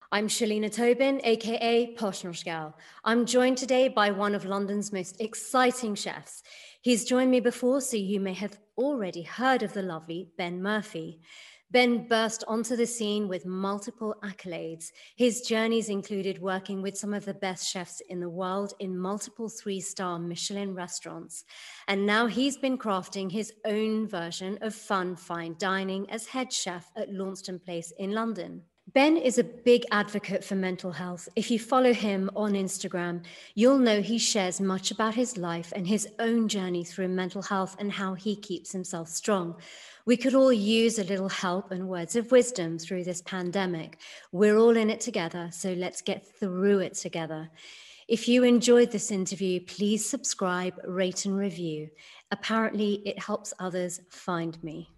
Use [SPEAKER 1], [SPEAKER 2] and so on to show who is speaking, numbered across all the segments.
[SPEAKER 1] I'm Shalina Tobin, aka Posh Nosh Gal. I'm joined today by one of London's most exciting chefs. He's joined me before, so you may have already heard of the lovely Ben Murphy. Ben burst onto the scene with multiple accolades. His journeys included working with some of the best chefs in the world in multiple 3-star Michelin restaurants. And now he's been crafting his own version of fun fine dining as head chef at Launceston Place in London. Ben is a big advocate for mental health. If you follow him on Instagram, you'll know he shares much about his life and his own journey through mental health and how he keeps himself strong. We could all use a little help and words of wisdom through this pandemic. We're all in it together, so let's get through it together. If you enjoyed this interview, please subscribe, rate, and review. Apparently, it helps others find me.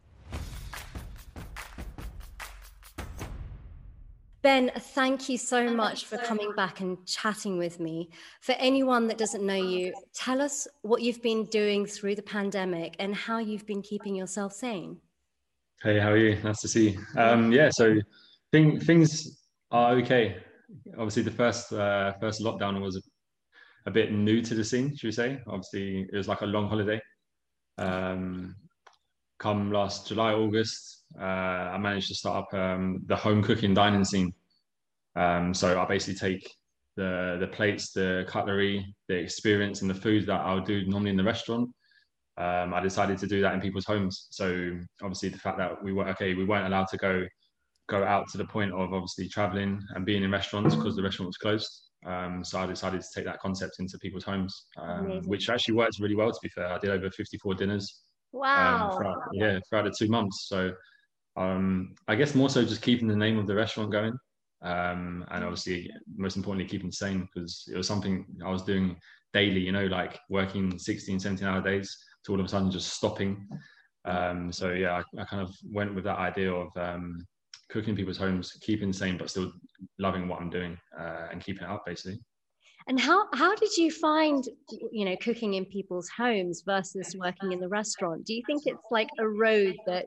[SPEAKER 1] Ben, thank you so much for coming back and chatting with me. For anyone that doesn't know you, tell us what you've been doing through the pandemic and how you've been keeping yourself sane.
[SPEAKER 2] Hey, how are you? Nice to see you. So things are okay. Obviously, the first lockdown was a bit new to the scene, should we say? Obviously, it was like a long holiday. Come last July, August, I managed to start up the home cooking dining scene. So I basically take the plates, the cutlery, the experience, and the food that I would do normally in the restaurant. I decided to do that in people's homes. So obviously, the fact that we weren't allowed to go out to the point of obviously traveling and being in restaurants because the restaurant was closed. So I decided to take that concept into people's homes, which actually worked really well. To be fair, I did over 54 dinners.
[SPEAKER 1] Wow.
[SPEAKER 2] Throughout the 2 months. So I guess more so just keeping the name of the restaurant going. And obviously, most importantly, keeping sane, because it was something I was doing daily, like working 16, 17-hour days to all of a sudden just stopping. So yeah, I kind of went with that idea of cooking people's homes, keeping sane, but still loving what I'm doing and keeping it up, basically.
[SPEAKER 1] And how did you find, cooking in people's homes versus working in the restaurant? Do you think it's like a road that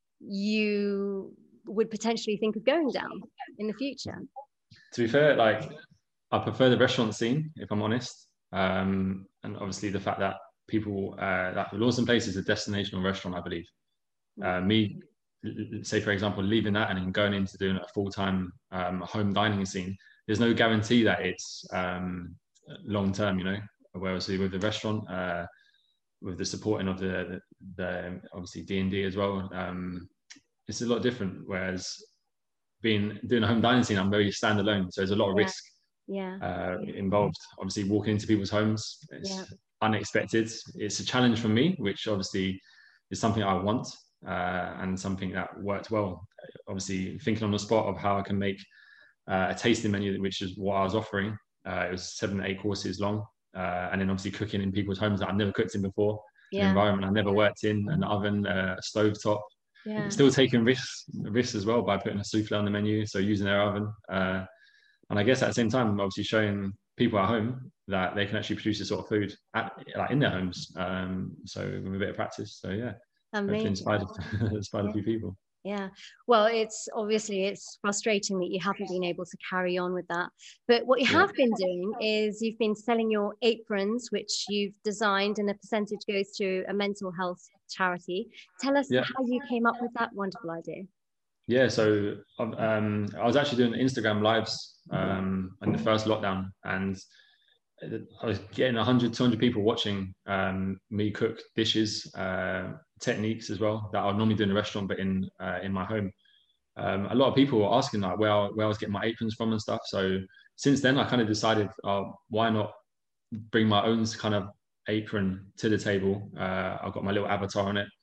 [SPEAKER 1] you would potentially think of going down in the future?
[SPEAKER 2] To be fair, I prefer the restaurant scene, if I'm honest. And obviously the fact that people, that Lawson Place is a destinational restaurant, I believe. Me, say for example, leaving that and then going into doing a full-time home dining scene, there's no guarantee that it's long term, Whereas with the restaurant, with the supporting of the obviously D&D as well, it's a lot different. Whereas doing a home dining scene, I'm very standalone, so there's a lot of risk involved. Obviously, walking into people's homes, it's unexpected. It's a challenge for me, which obviously is something I want and something that worked well. Obviously, thinking on the spot of how I can make a tasting menu, which is what I was offering. It was 7 to 8 courses long, and then obviously cooking in people's homes that I've never cooked in before, an environment I've never worked in, an oven, a stove top. Still taking risks as well by putting a souffle on the menu, so using their oven. And I guess at the same time, obviously showing people at home that they can actually produce this sort of food in their homes. So with a bit of practice, so yeah, hopefully inspired a few people.
[SPEAKER 1] Yeah, well, it's frustrating that you haven't been able to carry on with that. But what you have been doing is you've been selling your aprons, which you've designed, and a percentage goes to a mental health charity. Tell us how you came up with that wonderful idea.
[SPEAKER 2] Yeah, so I was actually doing Instagram lives in the first lockdown, and I was getting 100, 200 people watching me cook dishes, techniques as well that I would normally do in a restaurant, but in my home. A lot of people were asking where I was getting my aprons from and stuff. So since then, I kind of decided, why not bring my own kind of apron to the table? I've got my little avatar on it.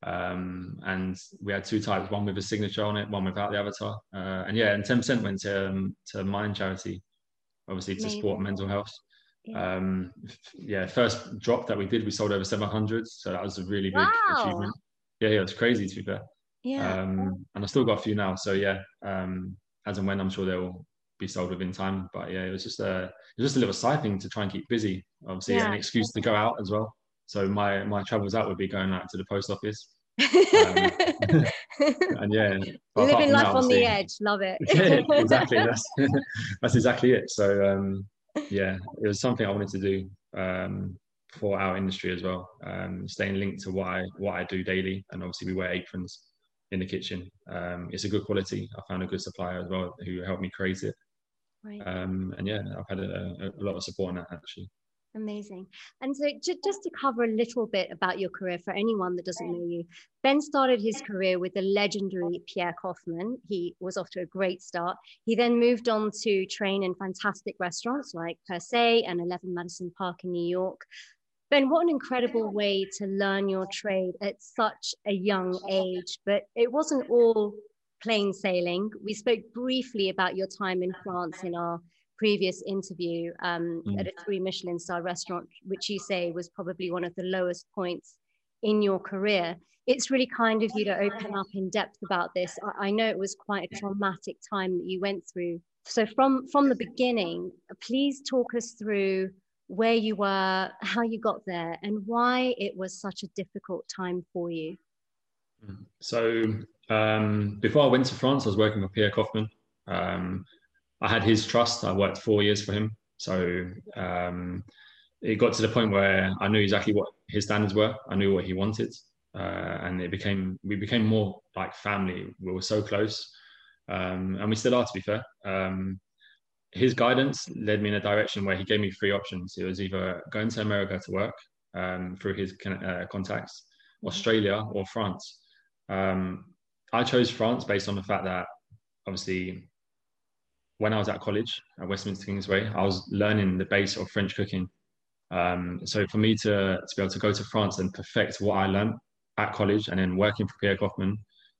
[SPEAKER 2] And we had 2 types, one with a signature on it, one without the avatar. And 10% went to Mind Charity, obviously to support mental health. First drop that we did, we sold over 700, so that was a really big achievement. It was crazy, to be fair. And I've still got a few now, so as and when, I'm sure they'll be sold within time. But it was just a little side thing to try and keep busy, obviously, an excuse to go out as well. So my travels out would be going out to the post office, Um, and yeah, but apart
[SPEAKER 1] Living
[SPEAKER 2] from that,
[SPEAKER 1] life on the
[SPEAKER 2] obviously,
[SPEAKER 1] edge, love it.
[SPEAKER 2] yeah, exactly. That's exactly it. So yeah, it was something I wanted to do for our industry as well. Staying linked to what I do daily, and obviously we wear aprons in the kitchen. It's a good quality. I found a good supplier as well who helped me create it.
[SPEAKER 1] Right.
[SPEAKER 2] And yeah, I've had a lot of support on that actually.
[SPEAKER 1] Amazing. And so just to cover a little bit about your career for anyone that doesn't know you, Ben started his career with the legendary Pierre Koffmann. He was off to a great start. He then moved on to train in fantastic restaurants like Per Se and 11 Madison Park in New York. Ben, what an incredible way to learn your trade at such a young age. But it wasn't all plain sailing. We spoke briefly about your time in France in our previous interview at a 3 Michelin star restaurant, which you say was probably one of the lowest points in your career. It's really kind of you to open up in depth about this. I know it was quite a traumatic time that you went through. So from the beginning, please talk us through where you were, how you got there, and why it was such a difficult time for you.
[SPEAKER 2] So before I went to France, I was working with Pierre Koffmann. I had his trust. I worked 4 years for him. So it got to the point where I knew exactly what his standards were. I knew what he wanted. And we became more like family. We were so close. And we still are, to be fair. His guidance led me in a direction where he gave me 3 options. It was either going to America to work through his contacts, Australia, or France. I chose France based on the fact that obviously when I was at college at Westminster Kingsway, I was learning the base of French cooking. So for me to be able to go to France and perfect what I learned at college and then working for Pierre Koffmann,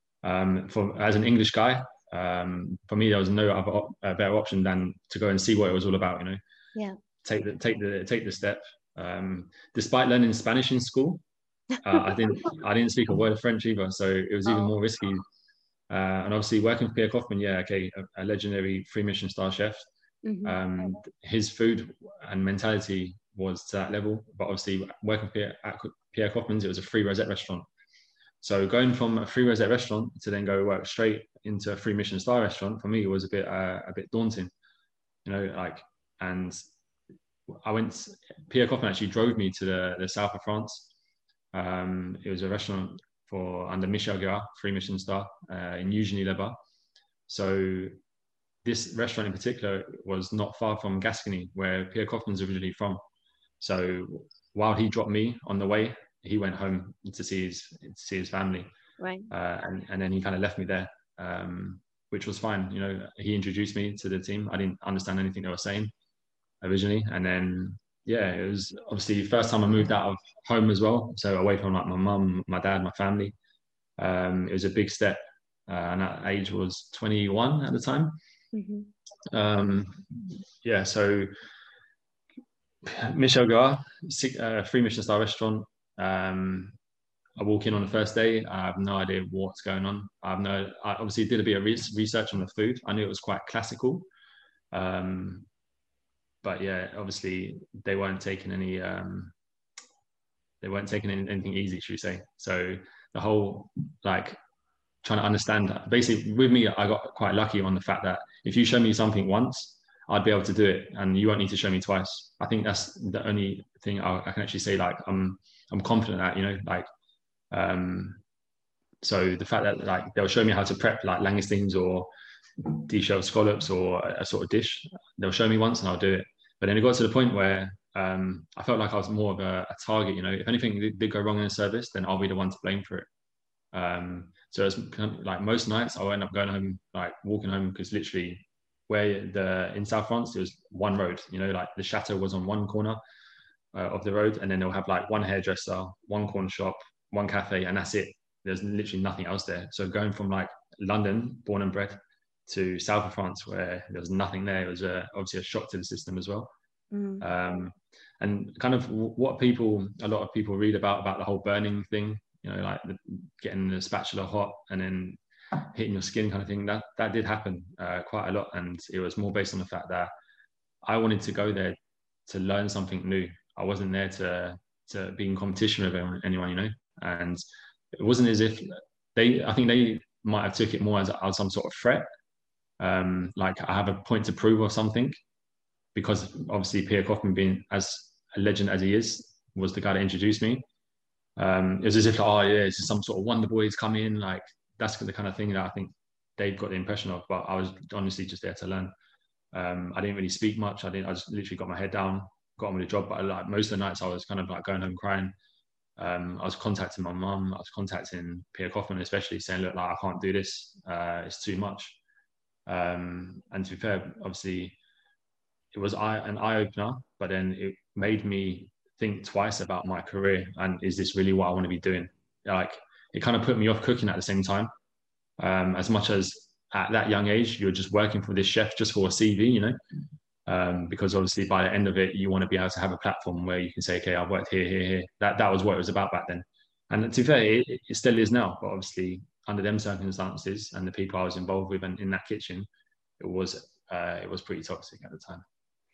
[SPEAKER 2] as an English guy, for me there was no other better option than to go and see what it was all about. You know,
[SPEAKER 1] yeah,
[SPEAKER 2] take the step. Despite learning Spanish in school, I didn't speak a word of French either, so it was even more risky. And obviously working for Pierre Koffmann, yeah, okay, a legendary 3 Michelin star chef. Mm-hmm. His food and mentality was to that level, but obviously working at Pierre Koffmann's, it was a 3 rosette restaurant. So going from a 3 rosette restaurant to then go work straight into a 3 Michelin star restaurant, for me, it was a bit daunting, you know, like, and Pierre Koffmann actually drove me to the south of France. It was a restaurant under Michel Guérard, 3 Michelin star, in Eugénie-les-Bains. So this restaurant in particular was not far from Gascony, where Pierre Koffmann's originally from. So while he dropped me on the way, he went home to see his family.
[SPEAKER 1] Right.
[SPEAKER 2] And then he kind of left me there, which was fine. You know, he introduced me to the team. I didn't understand anything they were saying originally. And then, yeah, it was obviously the first time I moved out of home as well. So away from like my mum, my dad, my family. It was a big step. And that age was 21 at the time. Mm-hmm. Yeah, so Michel Guérard, 3 Michelin star restaurant. I walk in on the first day. I have no idea what's going on. I obviously did a bit of research on the food. I knew it was quite classical. But yeah, obviously they weren't taking anything easy, should we say. So the whole, like, trying to understand that. Basically, with me, I got quite lucky on the fact that if you show me something once, I'd be able to do it, and you won't need to show me twice. I think that's the only thing I can actually say, like, I'm confident at, you know, like, so the fact that, like, they'll show me how to prep, like, langoustines or de-shelled scallops or a sort of dish, they'll show me once and I'll do it. But then it got to the point where I felt like I was more of a target, you know. If anything did go wrong in the service, then I'll be the one to blame for it. So it's kind of like most nights I'll end up going home, like walking home, because literally in South France, there was one road, you know, like the chateau was on one corner of the road, and then they'll have like one hairdresser, one corner shop, one cafe, and that's it. There's literally nothing else there. So going from like London, born and bred, to south of France, where there was nothing there, it was obviously a shock to the system as well. And kind of what a lot of people read about the whole burning thing, you know, like getting the spatula hot and then hitting your skin kind of thing, that did happen quite a lot. And it was more based on the fact that I wanted to go there to learn something new. I wasn't there to be in competition with anyone, you know. And it wasn't as if I think they might have took it more as some sort of threat. Like I have a point to prove or something, because obviously Pierre Kaufman, being as a legend as he is, was the guy that introduced me. It was as if, like, oh yeah, it's some sort of wonder boy who's come in. Like that's the kind of thing that I think they've got the impression of. But I was honestly just there to learn. I didn't really speak much. I just literally got my head down, got on with the job. But like most of the nights, I was kind of like going home crying. I was contacting my mum. I was contacting Pierre Kaufman, especially saying, look, like I can't do this. It's too much. And to be fair, obviously, it was an eye opener. But then it made me think twice about my career and is this really what I want to be doing? Like it kind of put me off cooking at the same time. As much as at that young age, you're just working for this chef just for a CV, you know, because obviously by the end of it, you want to be able to have a platform where you can say, okay, I've worked here, here, here. That was what it was about back then. And to be fair, it still is now, but obviously under them circumstances and the people I was involved with and in that kitchen, it was pretty toxic at the time.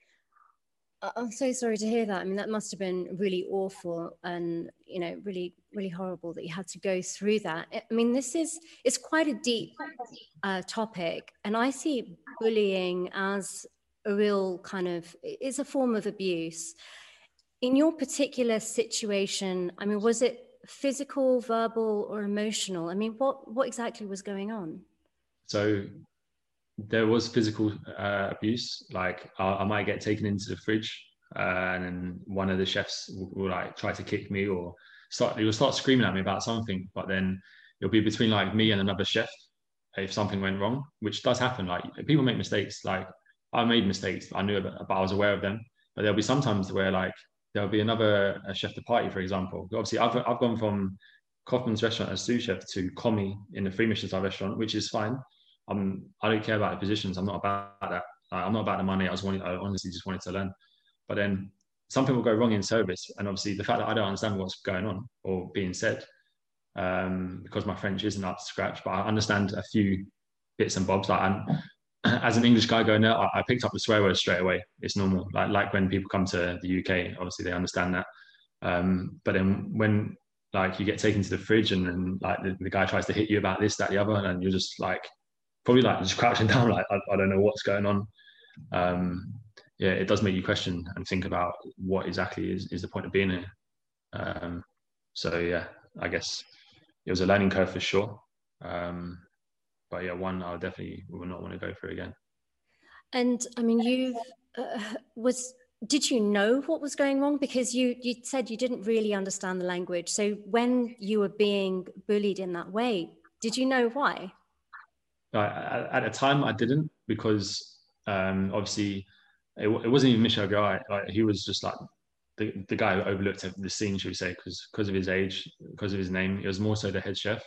[SPEAKER 1] I'm so sorry to hear that. I mean, that must have been really awful and, you know, really, really horrible that you had to go through that. I mean, it's quite a deep topic. And I see bullying as a real kind of, it's a form of abuse. In your particular situation, I mean, was it physical, verbal, or emotional? I mean, what exactly was going on?
[SPEAKER 2] So there was physical abuse. Like I might get taken into the fridge, and then one of the chefs will like try to kick me or start screaming at me about something. But then it'll be between like me and another chef if something went wrong, which does happen. Like people make mistakes. Like I made mistakes. I knew about, but I was aware of them. But there'll be sometimes where like there'll be another chef de partie, for example. Obviously, I've gone from Kaufman's restaurant as sous chef to Commis in the 3 Michelin star restaurant, which is fine. I don't care about the positions. I'm not about that. I'm not about the money. I honestly just wanted to learn. But then something will go wrong in service, and obviously the fact that I don't understand what's going on or being said, because my French isn't up to scratch, but I understand a few bits and bobs. Like, as an English guy going there, I picked up the swear words straight away. It's normal. Like when people come to the UK, obviously they understand that. But then when like you get taken to the fridge and then like the guy tries to hit you about this, that, the other, and you're just like probably like just crouching down, like I don't know what's going on. Yeah, it does make you question and think about what exactly is the point of being here. So yeah, I guess it was a learning curve for sure. But yeah, one I definitely would not want to go through again.
[SPEAKER 1] And I mean, did you know what was going wrong? Because you said you didn't really understand the language. So when you were being bullied in that way, did you know why?
[SPEAKER 2] At the time, I didn't, because obviously it wasn't even Michel Guy. Like he was just like the guy who overlooked the scene, should we say, because of his age, because of his name. It was more so the head chef.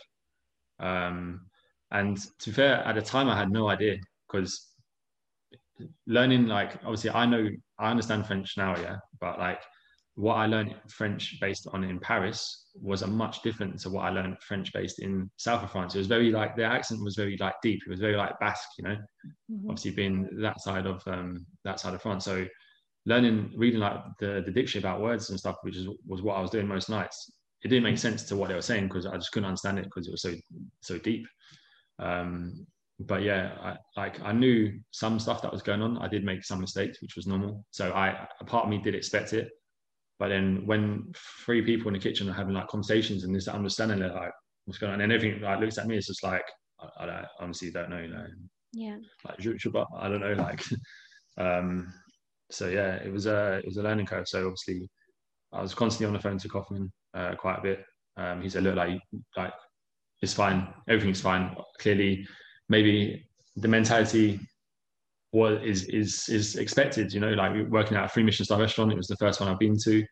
[SPEAKER 2] And to be fair, at the time, I had no idea, because learning, like obviously I understand French now, yeah, but like what I learned French based on in Paris was a much different to what I learned French based in south of France. It was very like their accent was very like deep. It was very like Basque, you know. Mm-hmm. Obviously being that side of France. So reading like the dictionary about words and stuff, which was what I was doing most nights. It didn't make sense to what they were saying because I just couldn't understand it because it was so deep. But yeah, I knew some stuff that was going on. I did make some mistakes, which was normal. So a part of me did expect it. But then when 3 people in the kitchen are having like conversations and this understanding, they're like, what's going on? And everything like looks at me, it's just like, I honestly don't know, you know.
[SPEAKER 1] Yeah.
[SPEAKER 2] Like, I don't know, like. So yeah, it was a learning curve. So obviously, I was constantly on the phone to Kaufman quite a bit. He said, look, like it's fine, everything's fine. Clearly, maybe the mentality is expected, you know, like working at a 3 Michelin star restaurant. It was the first one I've been to.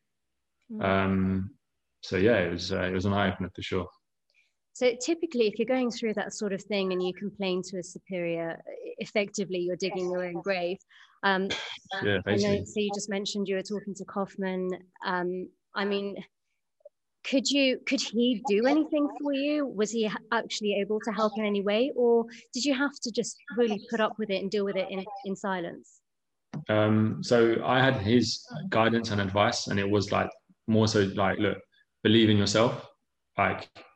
[SPEAKER 2] So yeah, it was an eye opener for sure.
[SPEAKER 1] So typically, if you're going through that sort of thing and you complain to a superior, effectively you're digging your own grave.
[SPEAKER 2] Yeah, basically.
[SPEAKER 1] So you just mentioned you were talking to Kaufman. I mean, could he do anything for you? Was he actually able to help in any way, or did you have to just really put up with it and deal with it in silence?
[SPEAKER 2] So I had his guidance and advice, and it was like more so like, look, believe in yourself. Like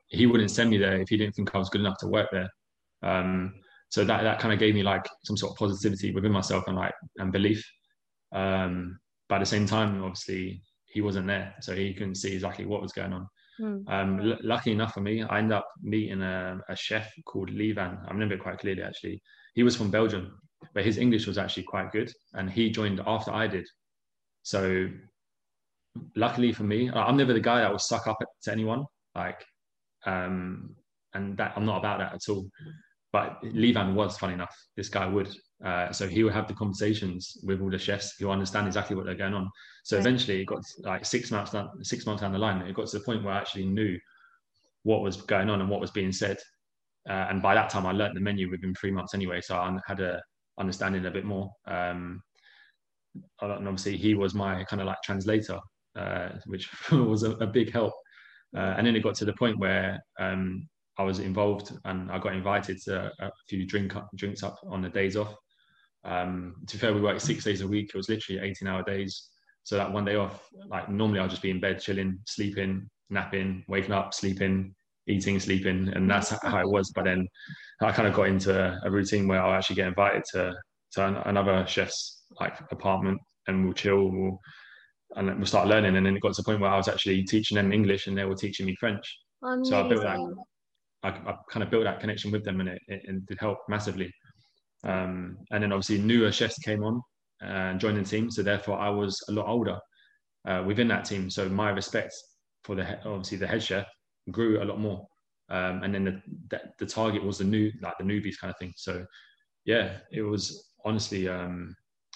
[SPEAKER 2] he wouldn't send me there if he didn't think I was good enough to work there. So that kind of gave me like some sort of positivity within myself and belief. But at the same time, obviously, he wasn't there, so he couldn't see exactly what was going on. Lucky enough for me, I ended up meeting a chef called Levan. I remember it quite clearly, actually. He was from Belgium, but his English was actually quite good, and he joined after I did. So luckily for me, I'm never the guy that will suck up to anyone, and that I'm not about that at all. But Levan was, funny enough, this guy would. So he would have the conversations with all the chefs. He'll understand exactly what they're going on. So eventually it got like 6 months down the line, it got to the point where I actually knew what was going on and what was being said. And by that time I learned the menu within 3 months anyway. So I had a understanding a bit more. And obviously he was my kind of like translator, which was a big help. And then it got to the point where I was involved and I got invited to a few drinks up on the days off. To be fair, we worked 6 days a week. It was literally 18-hour days. So that one day off, like normally I'll just be in bed, chilling, sleeping, napping, waking up, sleeping, eating, sleeping. And that's how it was. But then I kind of got into a routine where I'll actually get invited to another chef's like apartment, and we'll chill, and we'll start learning. And then it got to the point where I was actually teaching them English and they were teaching me French.
[SPEAKER 1] Amazing.
[SPEAKER 2] So I built that. I kind of built that connection with them, and it did help massively. And then obviously newer chefs came on and joined the team. So therefore I was a lot older within that team. So my respect for obviously the head chef grew a lot more. And then the target was the newbies kind of thing. So yeah, it was honestly, the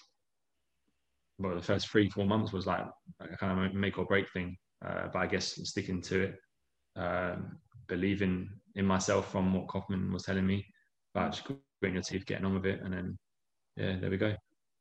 [SPEAKER 2] first 3-4 months was like a kind of make or break thing. But I guess sticking to it, believing in myself from what Kaufman was telling me, but just gritting your teeth, getting on with it, and then there we go.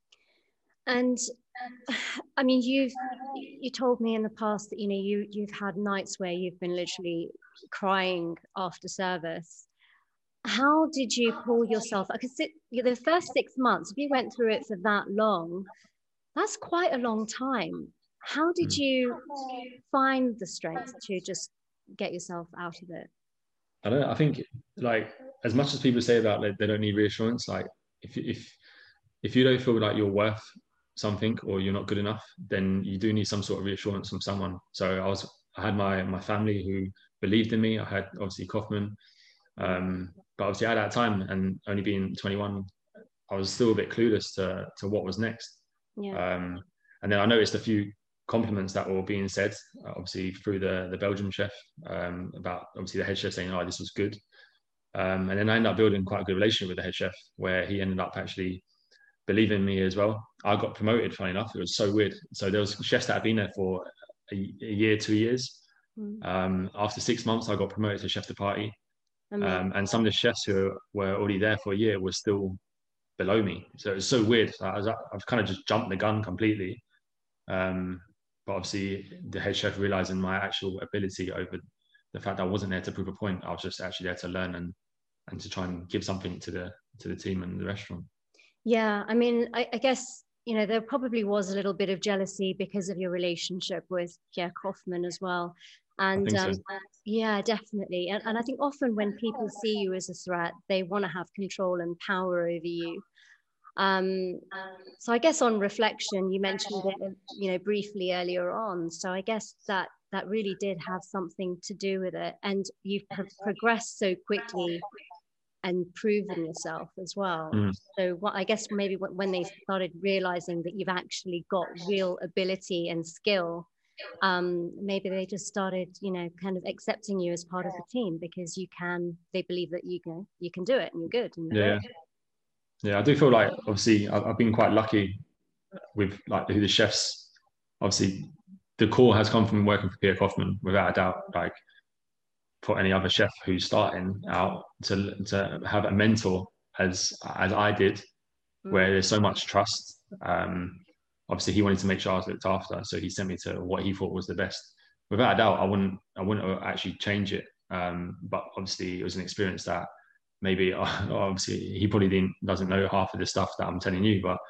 [SPEAKER 1] And I mean, you told me in the past that you've had nights where you've been literally crying after service. How did you pull yourself? Because the first 6 months, if you went through it for that long, that's quite a long time. How did you find the strength to just get yourself out of it?
[SPEAKER 2] I don't know. I think like as much as people say that they don't need reassurance, like if you don't feel like you're worth something or you're not good enough, then you do need some sort of reassurance from someone. So I had my family who believed in me. I had obviously Kaufman, but obviously at that time, and only being 21, I was still a bit clueless to what was next. And then I noticed a few compliments that were being said, obviously through the Belgian chef, about obviously the head chef saying, "Oh, this was good." And then I ended up building quite a good relationship with the head chef, where he ended up actually believing in me as well. I got promoted, funny enough. It was so weird. So there was chefs that had been there for a year, 2 years. After 6 months, I got promoted to chef de partie. And some of the chefs who were already there for a year were still below me. So it was so weird. I've kind of just jumped the gun completely. But obviously the head chef realizing my actual ability over the fact that I wasn't there to prove a point. I was just actually there to learn and to try and give something to the team and the restaurant.
[SPEAKER 1] Yeah, I mean, I guess, there probably was a little bit of jealousy because of your relationship with Pierre Kaufman as well. And
[SPEAKER 2] so.
[SPEAKER 1] Yeah, definitely. And I think often when people see you as a threat, they want to have control and power over you. So I guess on reflection, you mentioned it, briefly earlier on. So I guess that really did have something to do with it. And you've progressed so quickly and proven yourself as well. So I guess maybe when they started realizing that you've actually got real ability and skill, maybe they just started, kind of accepting you as part of the team because they believe that you can do it and you're good.
[SPEAKER 2] Yeah, I do feel like obviously I've been quite lucky with like who the chefs. Obviously, the core has come from working for Pierre Kaufman, without a doubt. Like for any other chef who's starting out, to have a mentor as I did, where there's so much trust. Obviously, he wanted to make sure I was looked after, so he sent me to what he thought was the best. Without a doubt, I wouldn't actually change it. But obviously, it was an experience that maybe obviously he probably doesn't know half of the stuff that I'm telling you, but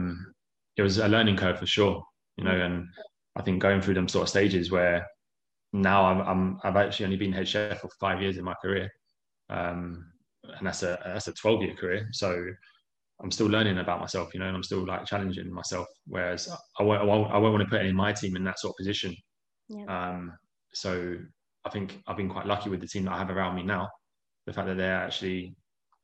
[SPEAKER 2] it was a learning curve for sure, and I think going through them sort of stages where now I've actually only been head chef for 5 years in my career, and that's a 12-year career. So I'm still learning about myself, and I'm still like challenging myself. Whereas I won't want to put any of my team in that sort of position. Yeah. So I think I've been quite lucky with the team that I have around me now. The fact that they're actually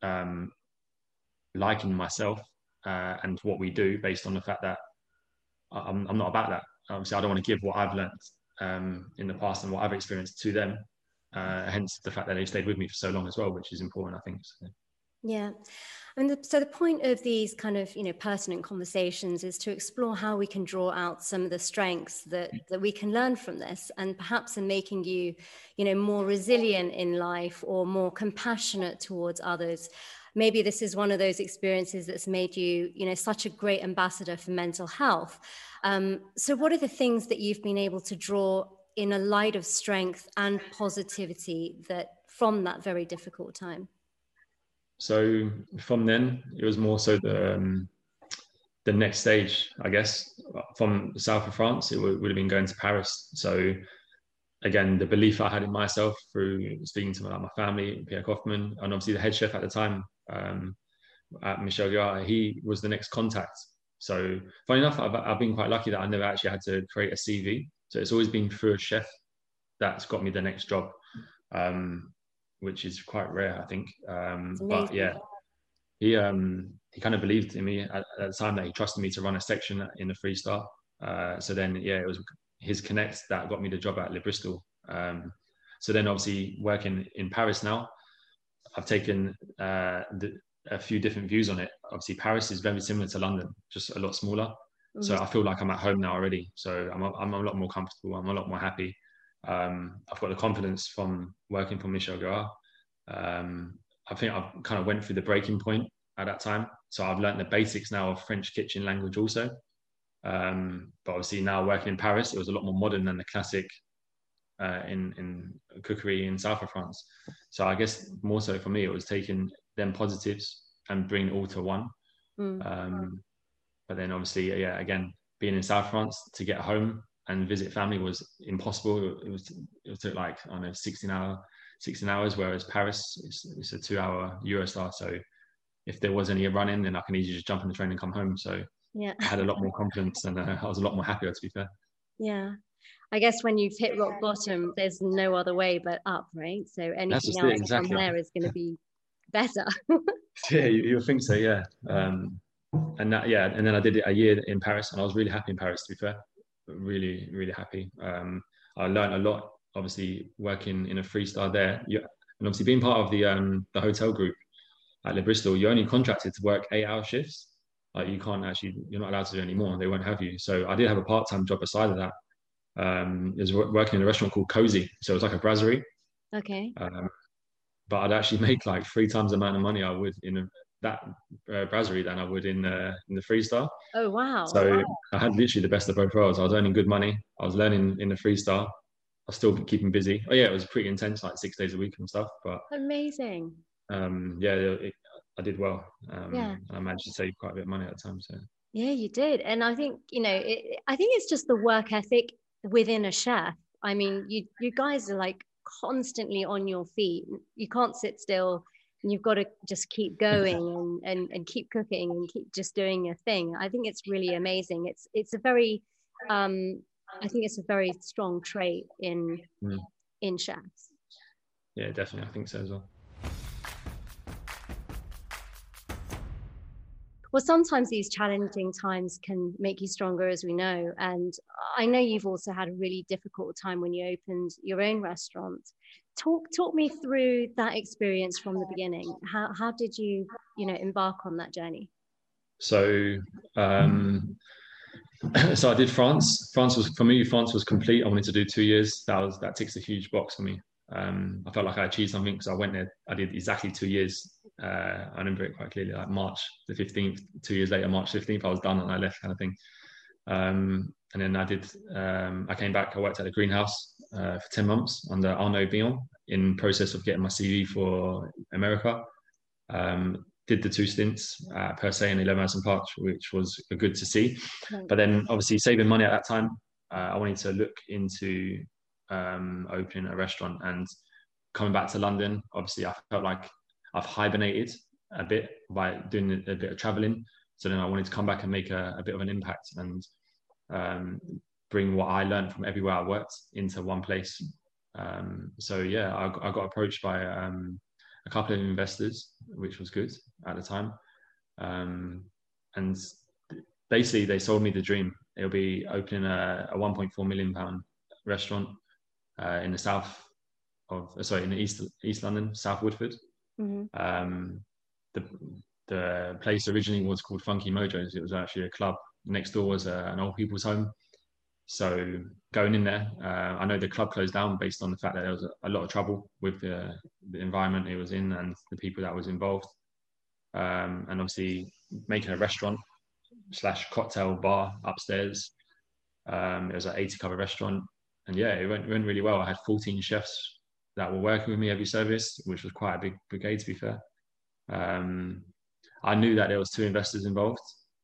[SPEAKER 2] liking myself and what we do, based on the fact that I'm not about that. Obviously, I don't want to give what I've learned in the past and what I've experienced to them. Hence the fact that they've stayed with me for so long as well, which is important, I think. So.
[SPEAKER 1] Yeah. I mean, so the point of these kind of, pertinent conversations is to explore how we can draw out some of the strengths that we can learn from this, and perhaps in making you, more resilient in life or more compassionate towards others. Maybe this is one of those experiences that's made you, such a great ambassador for mental health. So what are the things that you've been able to draw in a light of strength and positivity from that very difficult time?
[SPEAKER 2] So from then, it was more so the next stage, I guess. From the south of France, it would have been going to Paris. So again, the belief I had in myself through speaking to my family, Pierre Kaufmann, and obviously the head chef at the time, at Michel Guérard, he was the next contact. So funny enough, I've been quite lucky that I never actually had to create a CV. So it's always been through a chef that's got me the next job. Which is quite rare, I think. But yeah, he kind of believed in me at the time, that he trusted me to run a section in the Free Star. So then, yeah, it was his connect that got me the job at Le Bristol. So then, obviously, working in Paris now, I've taken a few different views on it. Obviously, Paris is very similar to London, just a lot smaller. Mm-hmm. So I feel like I'm at home now already. So I'm a lot more comfortable. I'm a lot more happy. I've got the confidence from working for Michel Guérard. I think I've kind of went through the breaking point at that time. So I've learned the basics now of French kitchen language also. But obviously now working in Paris, it was a lot more modern than the classic in cookery in south of France. So I guess more so for me, it was taking them positives and bringing it all to one. But then obviously, yeah, again, being in South France, to get home and visit family was impossible. It took like, I don't know, 16 hours, whereas Paris it's a 2-hour Eurostar. So if there was any run-in, then I can easily just jump on the train and come home. So yeah, I had a lot more confidence, and I was a lot more happier, to be fair.
[SPEAKER 1] Yeah, I guess when you've hit rock bottom, there's no other way but up, right? So anything else exactly from there is going to be better.
[SPEAKER 2] Yeah, you would think so, yeah. And then I did it a year in Paris, and I was really happy in Paris, to be fair. Really, really happy. I learned a lot, obviously, working in a Free Star there. And obviously being part of the hotel group at Le Bristol, you're only contracted to work 8-hour shifts. Like you're not allowed to do any more. They won't have you. So I did have a part-time job aside of that. It was working in a restaurant called Cozy. So it was like a brasserie.
[SPEAKER 1] Okay.
[SPEAKER 2] But I'd actually make like 3 times the amount of money I would in that brasserie than I would in the Free Star.
[SPEAKER 1] Oh, wow.
[SPEAKER 2] So
[SPEAKER 1] wow.
[SPEAKER 2] I had literally the best of both worlds. I was earning good money. I was learning in the Free Star. I was still keeping busy. Oh yeah, it was pretty intense, like 6 days a week and stuff. But
[SPEAKER 1] amazing.
[SPEAKER 2] I did well. And I managed to save quite a bit of money at the time. So
[SPEAKER 1] yeah, you did. And I think I think it's just the work ethic within a chef. I mean, you guys are like constantly on your feet. You can't sit still. And you've got to just keep going and keep cooking and keep just doing your thing. I think it's really amazing. It's a very I think it's a very strong trait in chefs.
[SPEAKER 2] Yeah, definitely. I think so as well.
[SPEAKER 1] Well, sometimes these challenging times can make you stronger, as we know. And I know you've also had a really difficult time when you opened your own restaurant. Talk me through that experience from the beginning. How did you embark on that journey?
[SPEAKER 2] So I did France. France was complete. I wanted to do 2 years. That ticks a huge box for me. I felt like I achieved something because I went there. I did exactly 2 years. I remember it quite clearly, like March the 15th, 2 years later, March 15th, I was done and I left, kind of thing. And then I came back, I worked at the greenhouse for 10 months under Arnaud Billon, in process of getting my CV for America. Did the 2 stints at Per Se and 11 Madison Park, which was good to see. But then obviously saving money at that time, I wanted to look into opening a restaurant. And coming back to London, obviously I felt like I've hibernated a bit by doing a bit of traveling. So then I wanted to come back and make a bit of an impact and bring what I learned from everywhere I worked into one place. So yeah, I got approached by a couple of investors, which was good at the time. And basically they sold me the dream. It'll be opening a 1.4 million pound restaurant in the south in the East London, South Woodford. Mm-hmm. The place originally was called Funky Mojos. It was actually a club. Next door was an old people's home. So going in there, I know the club closed down based on the fact that there was a lot of trouble with the environment it was in and the people that was involved. And obviously making a restaurant / cocktail bar upstairs. It was an 80 cover restaurant. And yeah, it went really well. I had 14 chefs that were working with me every service, which was quite a big brigade, to be fair. I knew that there was 2 investors involved.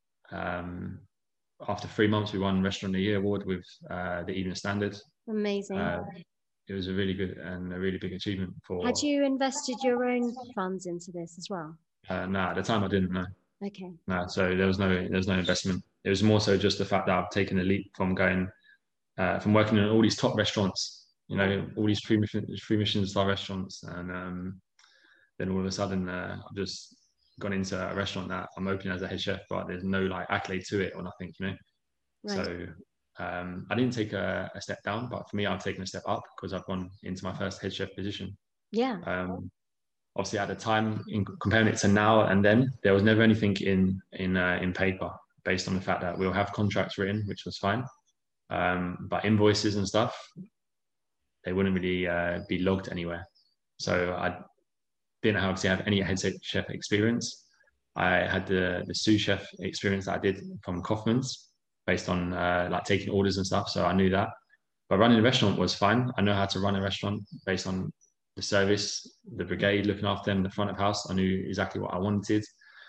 [SPEAKER 2] After 3 months, we won Restaurant of the Year award with the Evening Standard.
[SPEAKER 1] Amazing.
[SPEAKER 2] It was a really good and a really big achievement.
[SPEAKER 1] Had you invested your own funds into this as well?
[SPEAKER 2] No, at the time I didn't know.
[SPEAKER 1] Okay.
[SPEAKER 2] No, so there was no investment. It was more so just the fact that I've taken a leap from going from working in all these top restaurants, all these three Michelin star restaurants, and then all of a sudden I've just gone into a restaurant that I'm opening as a head chef, but there's no accolade to it or nothing, Right. So I didn't take a step down, but for me, I've taken a step up because I've gone into my first head chef position.
[SPEAKER 1] Yeah.
[SPEAKER 2] Obviously, at the time, in comparing it to now and then, there was never anything in paper based on the fact that we'll have contracts written, which was fine. But invoices and stuff, they wouldn't really be logged anywhere. So I didn't obviously have any head chef experience. I had the sous chef experience that I did from Kaufman's based on taking orders and stuff. So I knew that. But running a restaurant was fine. I know how to run a restaurant based on the service, the brigade, looking after them, the front of house. I knew exactly what I wanted.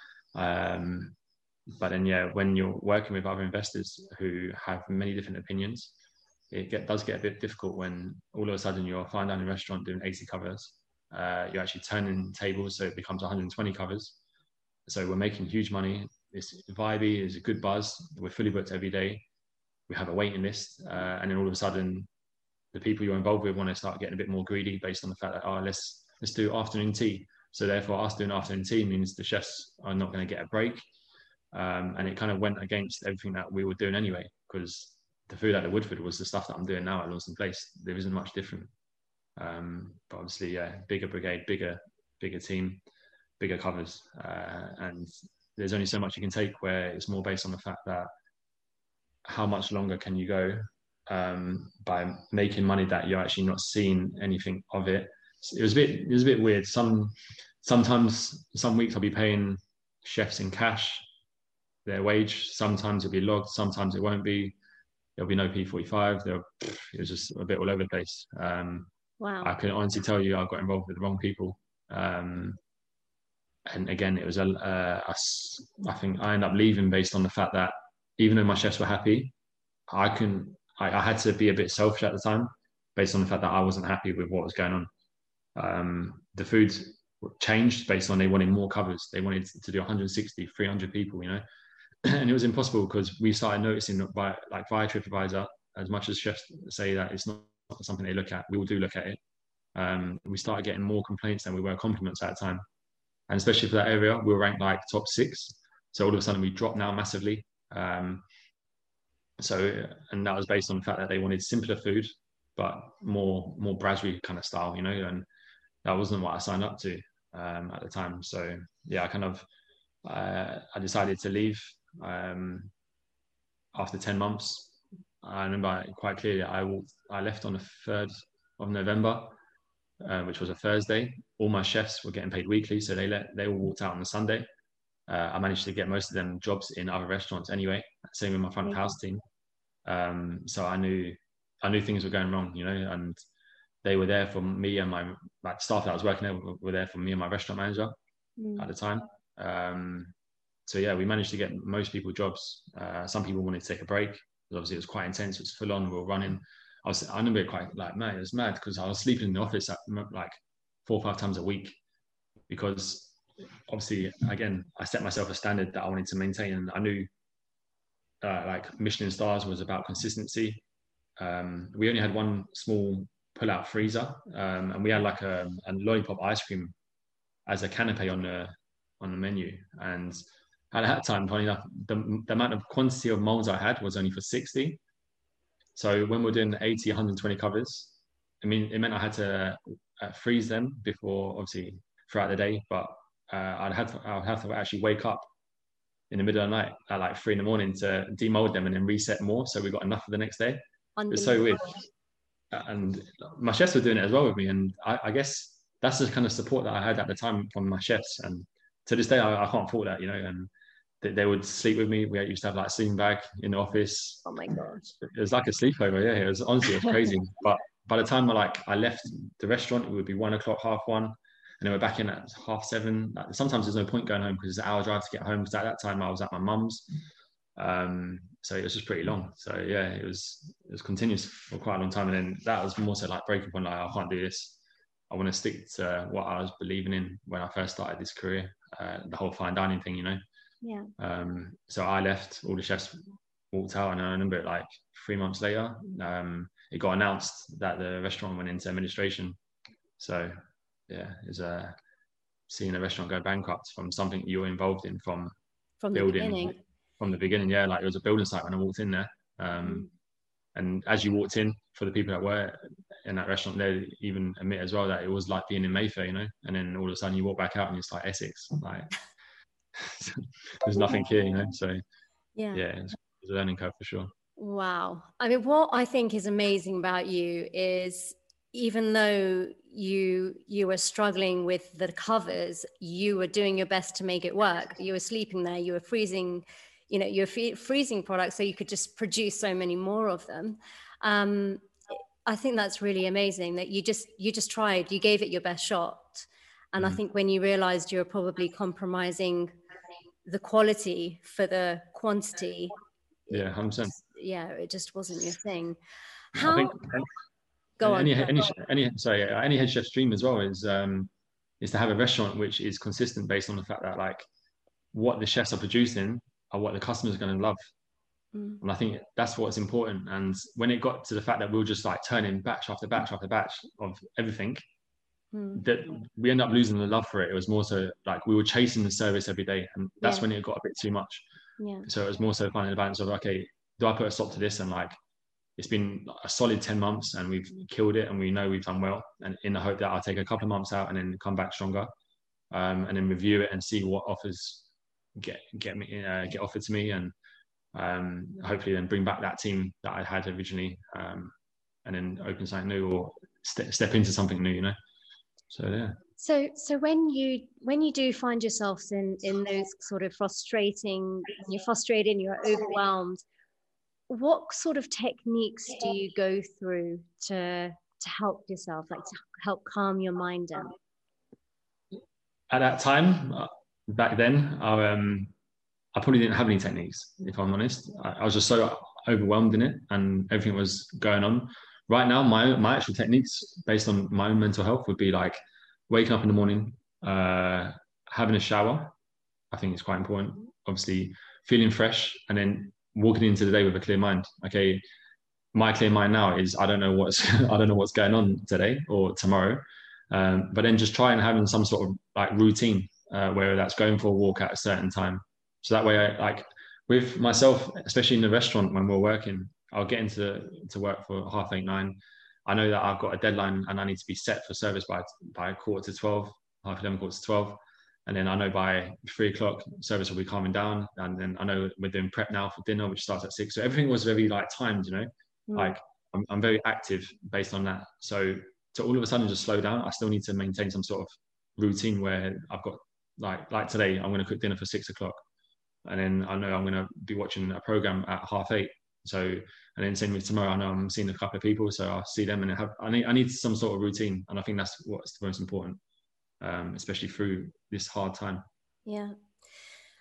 [SPEAKER 2] But then, yeah, when you're working with other investors who have many different opinions, it does get a bit difficult when all of a sudden you're a fine dining restaurant doing 80 covers. You're actually turning tables, so it becomes 120 covers. So we're making huge money. It's vibey, there's a good buzz. We're fully booked every day. We have a waiting list. And then all of a sudden, the people you're involved with want to start getting a bit more greedy based on the fact that, let's do afternoon tea. So therefore, us doing afternoon tea means the chefs are not going to get a break. And it kind of went against everything that we were doing anyway, because the food at the Woodford was the stuff that I'm doing now at Lawson Place. There isn't much different. But obviously, yeah, bigger brigade, bigger team, bigger covers. And there's only so much you can take where it's more based on the fact that how much longer can you go by making money that you're actually not seeing anything of it. It was a bit weird. Sometimes some weeks I'll be paying chefs in cash their wage. Sometimes it'll be logged, sometimes it won't be. There'll be no P45. It was just a bit all over the place.
[SPEAKER 1] Wow.
[SPEAKER 2] I can honestly tell you I got involved with the wrong people. And again, it was I think I ended up leaving based on the fact that even though my chefs were happy, I had to be a bit selfish at the time based on the fact that I wasn't happy with what was going on. The food changed based on they wanted more covers. They wanted to do 160, 300 people, and it was impossible because we started noticing that via TripAdvisor, as much as chefs say that it's not something they look at, we all do look at it. We started getting more complaints than we were compliments at the time. And especially for that area, we were ranked like top 6. So all of a sudden we dropped now massively. And that was based on the fact that they wanted simpler food, but more brasserie kind of style, and that wasn't what I signed up to at the time. So yeah, I decided to leave after 10 months. I remember quite clearly, I left on the 3rd of November, which was a Thursday. All my chefs were getting paid weekly, so they all walked out on the Sunday. I managed to get most of them jobs in other restaurants anyway. Same with my front of house team. So I knew things were going wrong, and they were there for me and my staff that I was working there were there for me and my restaurant manager at the time. So yeah, we managed to get most people jobs. Some people wanted to take a break because obviously it was quite intense. It was full on. We were running I remember it quite like, man, it was mad because I was sleeping in the office like 4 or 5 times a week because obviously, again, I set myself a standard that I wanted to maintain, and I knew like Michelin stars was about consistency. We only had one small pull-out freezer, and we had like a lollipop ice cream as a canapé on the menu. And at that time, funny enough, the amount of quantity of molds I had was only for 60. So when we're doing 80, 120 covers, I mean, it meant I had to freeze them before, obviously, throughout the day. But I'd have to actually wake up in the middle of the night at like 3 in the morning to demold them and then reset more, so we got enough for the next day. It was so weird, and my chefs were doing it as well with me, and I guess that's the kind of support that I had at the time from my chefs, and to this day I can't fault that, you know. And they would sleep with me. We used to have like a sleeping bag in the office.
[SPEAKER 1] Oh my gosh.
[SPEAKER 2] It was like a sleepover. Yeah, it was honestly, it was crazy. But by the time I left the restaurant, it would be 1 o'clock, 1:30, and then we're back in at 7:30. Like, sometimes there's no point going home because it's an hour drive to get home. Because at that time I was at my mum's, so it was just pretty long. So yeah, it was continuous for quite a long time, and then that was more so like breaking point. Like, I can't do this. I want to stick to what I was believing in when I first started this career, the whole fine dining thing, you know.
[SPEAKER 1] Yeah.
[SPEAKER 2] So I left, all the chefs walked out, and I remember it like 3 months later, it got announced that the restaurant went into administration. So yeah, it's seeing a restaurant go bankrupt from something you were involved in from building,
[SPEAKER 1] the beginning.
[SPEAKER 2] From the beginning. Yeah, like it was a building site when I walked in there. And as you walked in, for the people that were in that restaurant, they even admit as well that it was like being in Mayfair, you know. And then all of a sudden you walk back out and it's like Essex, like there's nothing here, you know. So yeah, it's a learning curve for sure.
[SPEAKER 1] Wow. I mean, what I think is amazing about you is, even though you were struggling with the covers, you were doing your best to make it work. You were sleeping there, you were freezing, you know, you were freezing products so you could just produce so many more of them. I think that's really amazing that you just tried, you gave it your best shot. And I think when you realized you were probably compromising the quality for the quantity,
[SPEAKER 2] yeah, 100%.
[SPEAKER 1] It just wasn't your thing.
[SPEAKER 2] I think
[SPEAKER 1] Go on.
[SPEAKER 2] Any head chef's dream as well is to have a restaurant which is consistent based on the fact that like what the chefs are producing are what the customers are going to love. And I think that's what's important. And when it got to the fact that we were just like turning batch after batch after batch of everything, that we end up losing the love for it. It was more so like we were chasing the service every day, and that's when it got a bit too much. So it was more so finding the balance of, okay, do I put a stop to this? And like, it's been a solid 10 months and we've killed it and we know we've done well, and in the hope that I'll take a couple of months out and then come back stronger, and then review it and see what offers get offered to me, and hopefully then bring back that team that I had originally, and then open something new or step into something new, you know. So yeah.
[SPEAKER 1] So when you do find yourselves in those sort of you're frustrated, you're overwhelmed, what sort of techniques do you go through to help yourself, like to help calm your mind down?
[SPEAKER 2] At that time, back then, I probably didn't have any techniques, if I'm honest. I was just so overwhelmed in it and everything was going on. Right now, my actual techniques based on my own mental health would be like waking up in the morning, having a shower. I think it's quite important. Obviously, feeling fresh and then walking into the day with a clear mind. Okay, my clear mind now is I don't know what's going on today or tomorrow, but then just try and having some sort of like routine, whether that's going for a walk at a certain time. So that way, like with myself, especially in the restaurant when we're working, I'll get into work for 8:30, 9. I know that I've got a deadline and I need to be set for service by 11:45, 11:30, 12. And then I know by 3 o'clock, service will be calming down. And then I know we're doing prep now for dinner, which starts at 6. So everything was very like timed, you know, like I'm very active based on that. So to all of a sudden just slow down, I still need to maintain some sort of routine where I've got like today, I'm going to cook dinner for 6 o'clock. And then I know I'm going to be watching a program at 8:30. So, and then same with tomorrow, I know I'm seeing a couple of people, so I'll see them and I need some sort of routine. And I think that's what's the most important, especially through this hard time.
[SPEAKER 1] Yeah.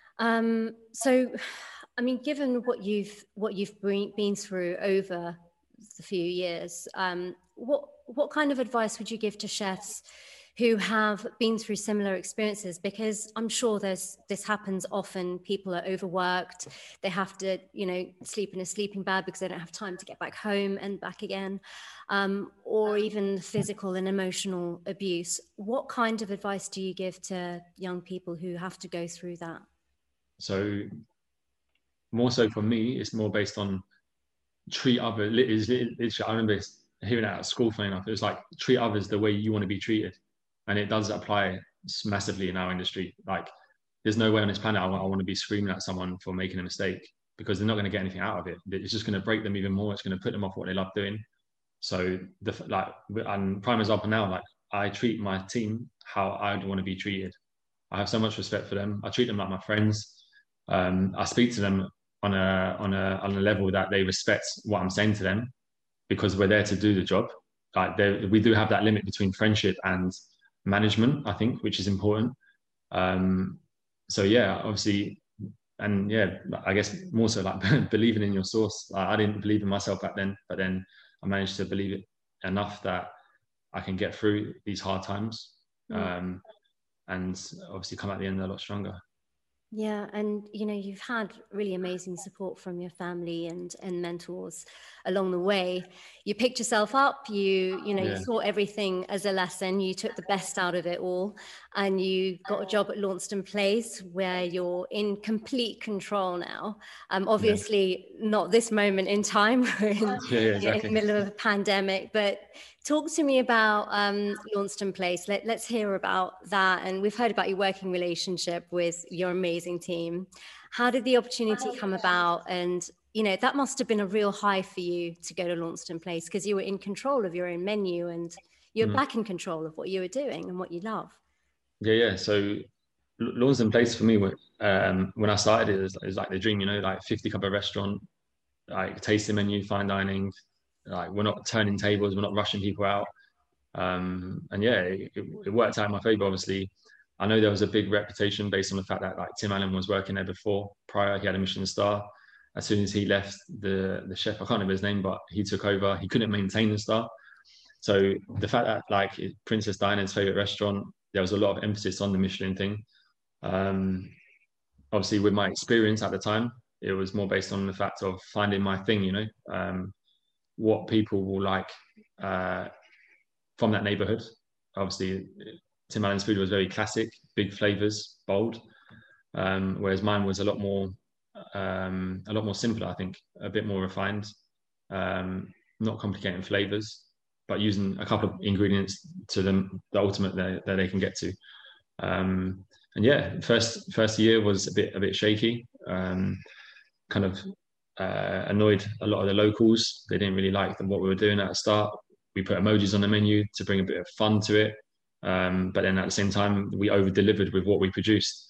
[SPEAKER 1] So, I mean, given what you've been through over the few years. What kind of advice would you give to chefs who have been through similar experiences? Because I'm sure this happens often. People are overworked. They have to, sleep in a sleeping bag because they don't have time to get back home and back again, or even physical and emotional abuse. What kind of advice do you give to young people who have to go through that?
[SPEAKER 2] So more so for me, it's more based on treat others. I remember hearing that at school, funny enough. It was like, treat others the way you want to be treated. And it does apply massively in our industry. Like, there's no way on this planet I want to be screaming at someone for making a mistake, because they're not going to get anything out of it. It's just going to break them even more. It's going to put them off what they love doing. So and prime example now, like, I treat my team how I'd want to be treated. I have so much respect for them. I treat them like my friends. I speak to them on a level that they respect what I'm saying to them, because we're there to do the job. Like, we do have that limit between friendship and management, I think, which is important. So yeah, obviously, and yeah, I guess more so like believing in your source. I didn't believe in myself back then, but then I managed to believe it enough that I can get through these hard times, and obviously come at the end a lot stronger.
[SPEAKER 1] Yeah, and you've had really amazing support from your family and mentors along the way. You picked yourself up, you saw everything as a lesson, you took the best out of it all, and you got a job at Launceston Place where you're in complete control now. Obviously not this moment in time, we're in the middle of a pandemic, but talk to me about Launceston Place. Let's hear about that. And we've heard about your working relationship with your amazing team. How did the opportunity come about? And, that must have been a real high for you to go to Launceston Place, because you were in control of your own menu and you're back in control of what you were doing and what you love.
[SPEAKER 2] Yeah. So Launceston Place for me, when I started it was like the dream, like 50 cup of restaurant, like tasting menu, fine dining. Like, we're not turning tables, we're not rushing people out. And yeah, it worked out in my favor. Obviously, I know there was a big reputation based on the fact that, like, Tim Allen was working there before. Prior, he had a Michelin star. As soon as he left, the chef, I can't remember his name, but he took over. He couldn't maintain the star. So the fact that, like, Princess Diana's favorite restaurant, there was a lot of emphasis on the Michelin thing. Obviously, with my experience at the time, it was more based on the fact of finding my thing, what people will like from that neighborhood. Obviously, Tim Allen's food was very classic, big flavors, bold, whereas mine was a lot more simpler, I think, a bit more refined, not complicating flavors, but using a couple of ingredients to the ultimate that they can get to. And yeah, first year was a bit shaky. Kind of annoyed a lot of the locals. They didn't really like what we were doing at the start. We put emojis on the menu to bring a bit of fun to it, but then at the same time, we over delivered with what we produced.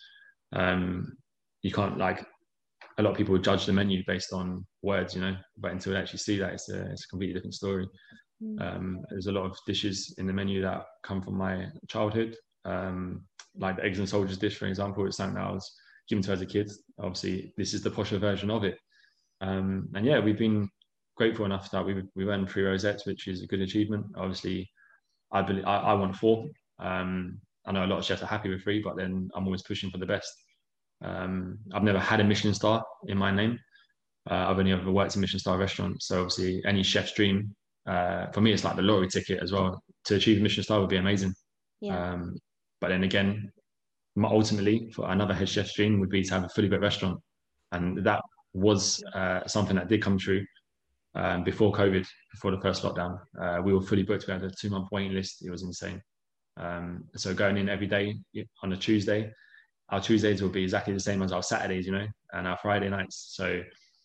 [SPEAKER 2] You can't, like, a lot of people judge the menu based on words, but until they actually see that, it's a completely different story. There's a lot of dishes in the menu that come from my childhood, like the eggs and soldiers dish, for example. It's something that I was given to as a kid. Obviously, this is the posher version of it. And yeah, we've been grateful enough that we earned 3 rosettes, which is a good achievement. Obviously, I believe I want 4. I know a lot of chefs are happy with 3, but then I'm always pushing for the best. I've never had a Michelin star in my name. I've only ever worked in Michelin star restaurants. So obviously, any chef's dream, for me, it's like the lottery ticket as well. To achieve a Michelin star would be amazing. Yeah. But then again, ultimately, for another head chef's dream would be to have a fully booked restaurant, and that was something that did come true before COVID, before the first lockdown. We were fully booked. We had a 2-month waiting list. It was insane. So going in every day on a Tuesday, our Tuesdays will be exactly the same as our Saturdays, and our Friday nights. So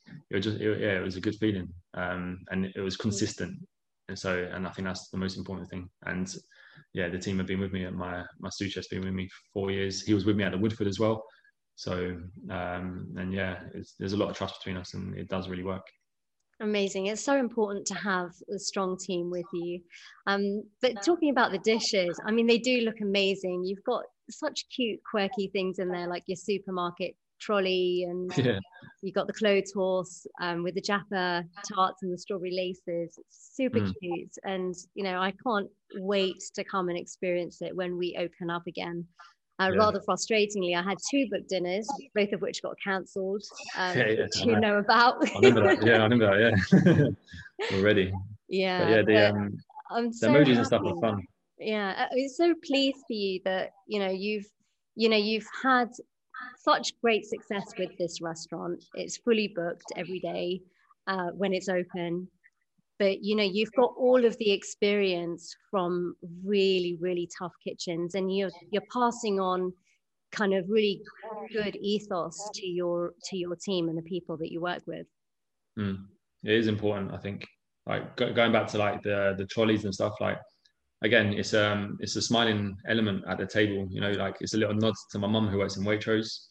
[SPEAKER 2] it was a good feeling, and it was consistent. And I think that's the most important thing. And yeah, the team have been with me. My sous chef's been with me for 4 years. He was with me at the Woodford as well. So and yeah, there's a lot of trust between us, and it does really work.
[SPEAKER 1] Amazing. It's so important to have a strong team with you. But talking about the dishes, I mean, they do look amazing. You've got such cute, quirky things in there, like your supermarket trolley, and
[SPEAKER 2] Yeah.
[SPEAKER 1] you got the clothes horse with the Jaffa tarts and the strawberry laces. It's super cute. And, you know, I can't wait to come and experience it when we open up again. Rather frustratingly, I had 2 booked dinners, both of which got cancelled, which you know about.
[SPEAKER 2] I remember that. Yeah, I remember that. Yeah. Already.
[SPEAKER 1] Yeah.
[SPEAKER 2] But yeah,
[SPEAKER 1] I'm
[SPEAKER 2] the
[SPEAKER 1] so
[SPEAKER 2] emojis
[SPEAKER 1] happy.
[SPEAKER 2] and stuff are fun.
[SPEAKER 1] Yeah, I'm so pleased for you that, you know, you've had such great success with this restaurant. It's fully booked every day when it's open. But, you know, you've got all of the experience from really, really tough kitchens, and you're passing on kind of really good ethos to your team and the people that you work with.
[SPEAKER 2] It is important, I think. Like going back to like the trolleys and stuff, like again, it's a smiling element at the table, you know, like it's a little nod to my mum who works in Waitrose.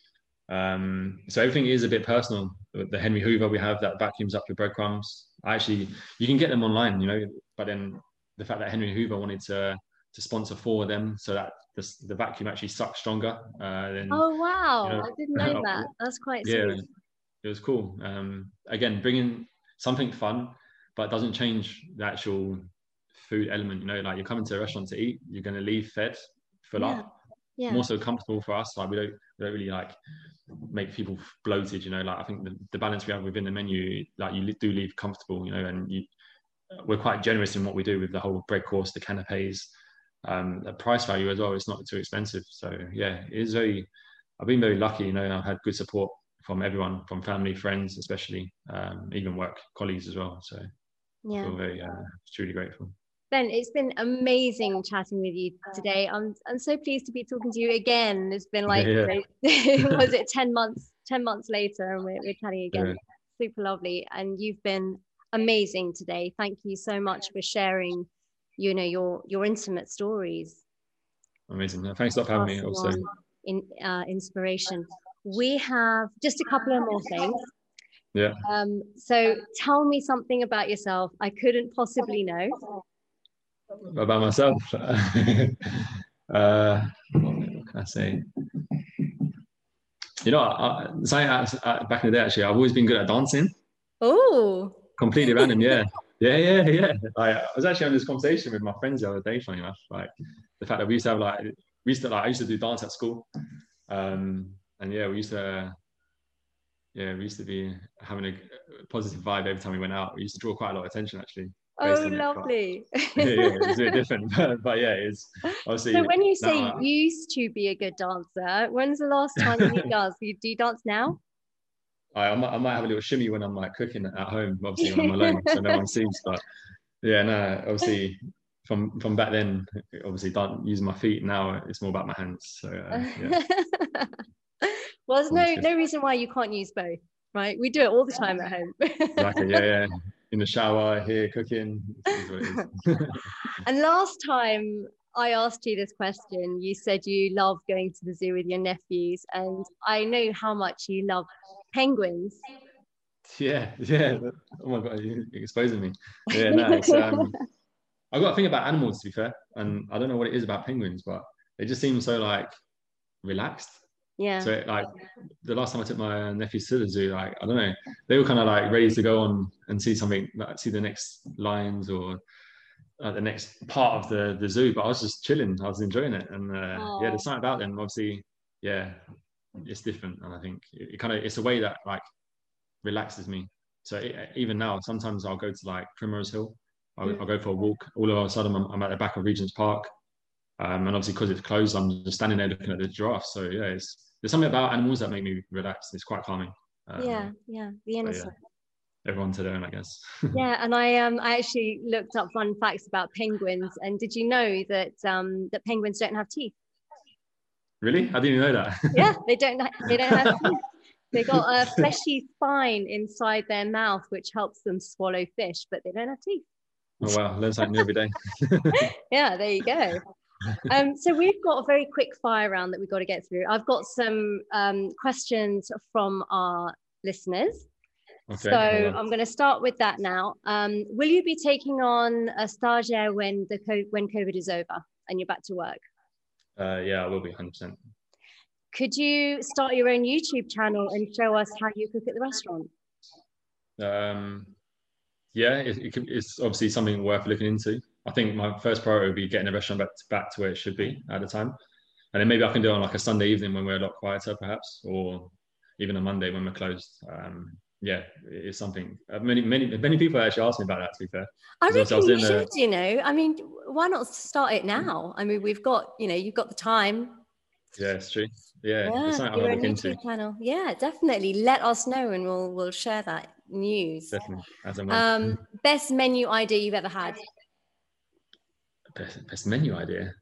[SPEAKER 2] So everything is a bit personal. The Henry Hoover we have that vacuums up your breadcrumbs. Actually, you can get them online, you know, but then the fact that Henry Hoover wanted to sponsor 4 of them so that the vacuum actually sucks stronger.
[SPEAKER 1] Oh, wow.
[SPEAKER 2] You know,
[SPEAKER 1] I didn't know that. That's quite sweet.
[SPEAKER 2] It was cool. Again, bringing something fun, but doesn't change the actual food element. You know, like you're coming to a restaurant to eat, you're going to leave fed, fill up.
[SPEAKER 1] Yeah.
[SPEAKER 2] More so comfortable for us. Like we don't really like make people bloated. You know, like I think the balance we have within the menu, like you do leave comfortable. You know, and we're quite generous in what we do with the whole bread course, the canapes, the price value as well. It's not too expensive. So yeah, it is very. I've been very lucky. You know, I've had good support from everyone, from family, friends, especially, even work colleagues as well. So I feel very truly grateful.
[SPEAKER 1] Ben, it's been amazing chatting with you today. I'm so pleased to be talking to you again. It's been like, was it 10 months later, and we're chatting again. Yeah. Super lovely. And you've been amazing today. Thank you so much for sharing, you know, your intimate stories.
[SPEAKER 2] Amazing. Thanks a lot for having me. Also,
[SPEAKER 1] inspiration. We have just a couple of more things.
[SPEAKER 2] Yeah.
[SPEAKER 1] So tell me something about yourself I couldn't possibly know.
[SPEAKER 2] About myself, what can I say? You know, back in the day, actually, I've always been good at dancing.
[SPEAKER 1] Oh,
[SPEAKER 2] completely random. Yeah. I was actually having this conversation with my friends the other day, funny enough, like the fact that we used to have I used to do dance at school, and yeah, we used to be having a positive vibe every time we went out. We used to draw quite a lot of attention, actually.
[SPEAKER 1] Oh, lovely.
[SPEAKER 2] It's a bit different, but yeah, it's obviously.
[SPEAKER 1] So when you say you used to be a good dancer, when's the last time you dance? Do you dance now?
[SPEAKER 2] I might have a little shimmy when I'm like cooking at home, obviously when I'm alone, so no one sees. But yeah, no, obviously from back then, obviously using my feet. Now it's more about my hands. So yeah.
[SPEAKER 1] Well, there's no reason why you can't use both, right? We do it all the time at home.
[SPEAKER 2] Exactly. Yeah. In the shower, here cooking. Is what it is.
[SPEAKER 1] And last time I asked you this question, you said you love going to the zoo with your nephews, and I know how much you love penguins.
[SPEAKER 2] Yeah. Oh my God, you're exposing me. Yeah, no, it's I've got a thing about animals, to be fair, and I don't know what it is about penguins, but they just seem so like relaxed.
[SPEAKER 1] Yeah.
[SPEAKER 2] So like the last time I took my nephews to the zoo, like I don't know, they were kind of like ready to go on and see something, like see the next lions or the next part of the zoo. But I was just chilling, I was enjoying it, and yeah, there's something about them. Obviously, yeah, it's different, and I think it's a way that like relaxes me. So even now, sometimes I'll go to like Primrose Hill. I'll go for a walk. All of a sudden, I'm at the back of Regent's Park. And obviously, because it's closed, I'm just standing there looking at the giraffes. So yeah, there's something about animals that make me relax. It's quite calming.
[SPEAKER 1] The innocent.
[SPEAKER 2] Yeah, everyone to their own, I guess.
[SPEAKER 1] Yeah, and I actually looked up fun facts about penguins. And did you know that that penguins don't have teeth?
[SPEAKER 2] Really? I didn't even know that.
[SPEAKER 1] Yeah, they don't have teeth. They got a fleshy spine inside their mouth, which helps them swallow fish, but they don't have teeth.
[SPEAKER 2] Oh wow, learn something new every day.
[SPEAKER 1] Yeah, there you go. So we've got a very quick fire round that we've got to get through. I've got some questions from our listeners. Okay, so I'm going to start with that now. Will you be taking on a stagiaire when COVID is over and you're back to work?
[SPEAKER 2] Yeah, I will be 100%.
[SPEAKER 1] Could you start your own YouTube channel and show us how you cook at the restaurant?
[SPEAKER 2] Yeah, it's obviously something worth looking into. I think my first priority would be getting the restaurant back to where it should be at the time. And then maybe I can do it on like a Sunday evening when we're a lot quieter, perhaps, or even a Monday when we're closed. Yeah, it's something. Many people actually ask me about that. To be fair,
[SPEAKER 1] I reckon you should. You know, I mean, why not start it now? I mean, we've got, you've got the time.
[SPEAKER 2] Yeah, it's true. Yeah, it's something
[SPEAKER 1] your
[SPEAKER 2] I
[SPEAKER 1] own
[SPEAKER 2] look
[SPEAKER 1] YouTube
[SPEAKER 2] into.
[SPEAKER 1] channel. Yeah, definitely. Let us know, and we'll share that news.
[SPEAKER 2] Definitely, as and when.
[SPEAKER 1] Best menu idea you've ever had?
[SPEAKER 2] Best menu idea.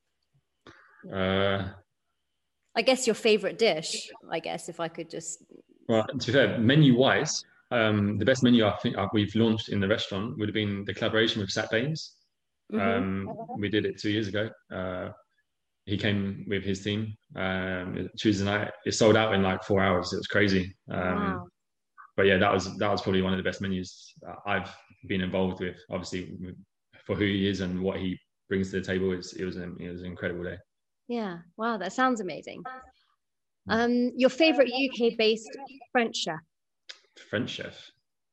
[SPEAKER 1] I guess your favorite dish. I guess if I could just.
[SPEAKER 2] Well, to be fair, menu-wise, the best menu I think we've launched in the restaurant would have been the collaboration with Sat Bains. We did it 2 years ago. He came with his team Tuesday night. It sold out in like 4 hours. It was crazy.
[SPEAKER 1] Wow.
[SPEAKER 2] But yeah, that was probably one of the best menus I've been involved with. Obviously, for who he is and what he brings to the table, it was an incredible day.
[SPEAKER 1] Yeah. Wow, that sounds amazing. Your favorite UK-based French chef?
[SPEAKER 2] French chef.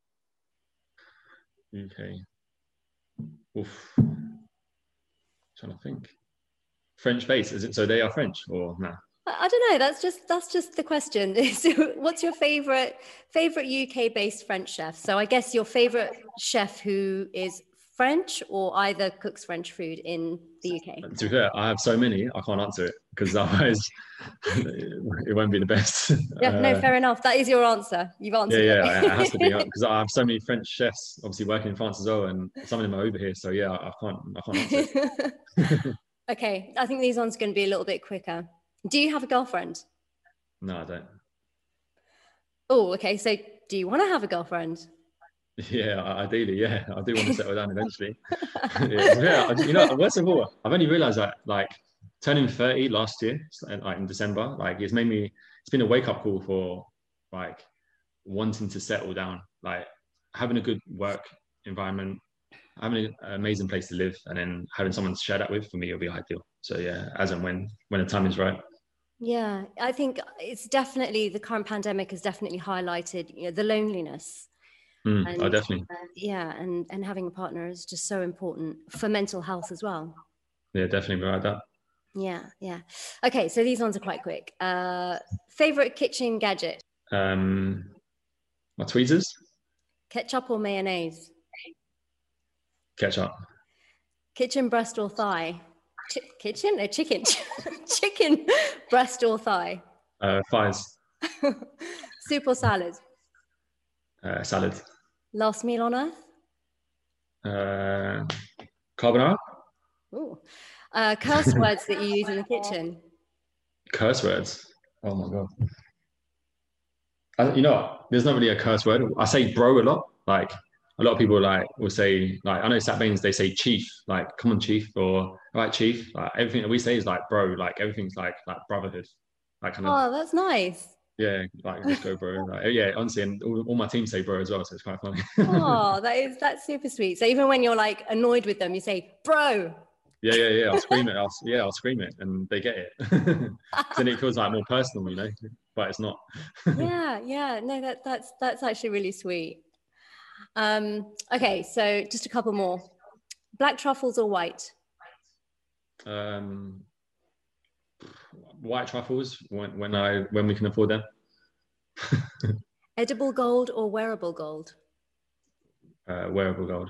[SPEAKER 2] UK. Oof. Trying to think. French based, is it? So they are French or no?
[SPEAKER 1] I don't know. That's just the question. So what's your favorite UK based French chef? So I guess your favorite chef who is French or either cooks French food in the UK.
[SPEAKER 2] To be fair, I have so many I can't answer it because otherwise it won't be the best.
[SPEAKER 1] Yeah, no, fair enough. That is your answer. You've answered.
[SPEAKER 2] Yeah, it has to be because I have so many French chefs obviously working in France as well, and some of them are over here. So yeah, I can't answer it.
[SPEAKER 1] Okay, I think these ones are going to be a little bit quicker. Do you have a girlfriend?
[SPEAKER 2] No, I don't.
[SPEAKER 1] Oh, okay. So do you want to have a girlfriend?
[SPEAKER 2] Yeah, ideally, yeah. I do want to settle down eventually. Yeah, worst of all, I've only realised that like turning 30 last year, like in December, like it's been a wake-up call for like wanting to settle down, like having a good work environment, having an amazing place to live, and then having someone to share that with, for me, it'll be ideal. So yeah, as and when the time is right.
[SPEAKER 1] Yeah, I think it's definitely, the current pandemic has definitely highlighted, the loneliness.
[SPEAKER 2] Definitely.
[SPEAKER 1] And having a partner is just so important for mental health as well.
[SPEAKER 2] Yeah, definitely right that.
[SPEAKER 1] Yeah. Okay, so these ones are quite quick. Favorite kitchen gadget?
[SPEAKER 2] My tweezers.
[SPEAKER 1] Ketchup or mayonnaise?
[SPEAKER 2] Ketchup.
[SPEAKER 1] Kitchen breast or thigh? Chicken. Chicken breast or thigh?
[SPEAKER 2] Thighs.
[SPEAKER 1] Soup or salad?
[SPEAKER 2] Salad.
[SPEAKER 1] Last meal on
[SPEAKER 2] earth? Carbonara.
[SPEAKER 1] Ooh. Curse words that you use in the kitchen?
[SPEAKER 2] Curse words? Oh my God. There's not really a curse word. I say bro a lot. Like a lot of people will say, like, I know Sat Bains, they say chief, like, come on chief, or all right chief. Like everything that we say is like bro, like everything's like brotherhood. Like kind of.
[SPEAKER 1] Oh, that's nice.
[SPEAKER 2] Yeah, like just go bro. Like, yeah, honestly, and all my team say bro as well, so it's quite funny.
[SPEAKER 1] Oh, that's super sweet. So even when you're like annoyed with them, you say bro.
[SPEAKER 2] Yeah. I'll scream it. I'll scream it, and they get it. Then it feels like more personal, but it's not.
[SPEAKER 1] Yeah. No, that's actually really sweet. Okay, so just a couple more. Black truffles or white?
[SPEAKER 2] White truffles when we can afford them.
[SPEAKER 1] Edible gold or wearable gold?
[SPEAKER 2] Wearable gold.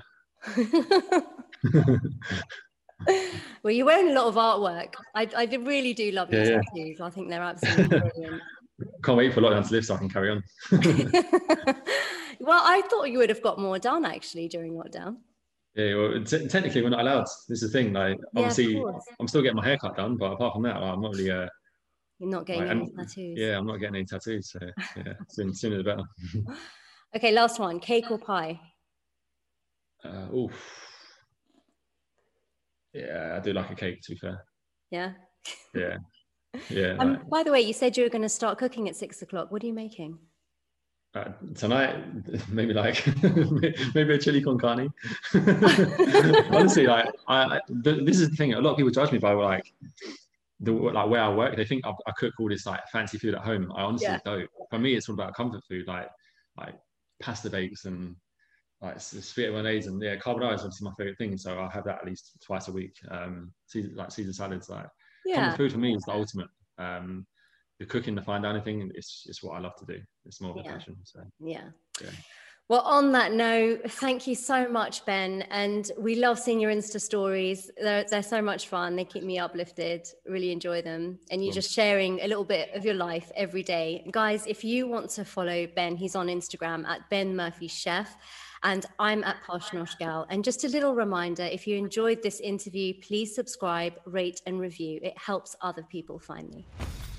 [SPEAKER 1] Well, you're wearing a lot of artwork. I really do love your tattoos. I think they're absolutely brilliant.
[SPEAKER 2] Can't wait for lockdown to live so I can carry on.
[SPEAKER 1] Well, I thought you would have got more done actually during lockdown.
[SPEAKER 2] Yeah, well, technically we're not allowed. This is the thing. Like, obviously, I'm still getting my haircut done, but apart from that, I'm not really.
[SPEAKER 1] You're not getting any tattoos.
[SPEAKER 2] Yeah, I'm not getting any tattoos. So yeah, sooner the better.
[SPEAKER 1] Okay, last one: cake or pie?
[SPEAKER 2] Yeah, I do like a cake. To be fair.
[SPEAKER 1] Yeah.
[SPEAKER 2] Yeah.
[SPEAKER 1] By the way, you said you were going to start cooking at 6 o'clock. What are you making?
[SPEAKER 2] Tonight, maybe maybe a chili con carne. Honestly, this is the thing. A lot of people judge me by like like where I work, they think I cook all this like fancy food at home. I honestly
[SPEAKER 1] Yeah.
[SPEAKER 2] don't. For me, it's all about comfort food, like pasta bakes and like spaghetti bolognese, and yeah, carbonara is obviously my favorite thing. So I have that at least twice a week. Caesar salads, like comfort
[SPEAKER 1] Yeah.
[SPEAKER 2] food for me is the ultimate. The cooking, the fine dining thing, it's what I love to do. It's more of a
[SPEAKER 1] Yeah.
[SPEAKER 2] passion. So
[SPEAKER 1] Yeah.
[SPEAKER 2] yeah.
[SPEAKER 1] Well, on that note, thank you so much, Ben. And we love seeing your Insta stories. They're so much fun. They keep me uplifted. Really enjoy them. And you're just sharing a little bit of your life every day. Guys, if you want to follow Ben, he's on Instagram at Ben Murphy Chef. And I'm at Posh Nosh Gal. And just a little reminder, if you enjoyed this interview, please subscribe, rate, and review. It helps other people find me.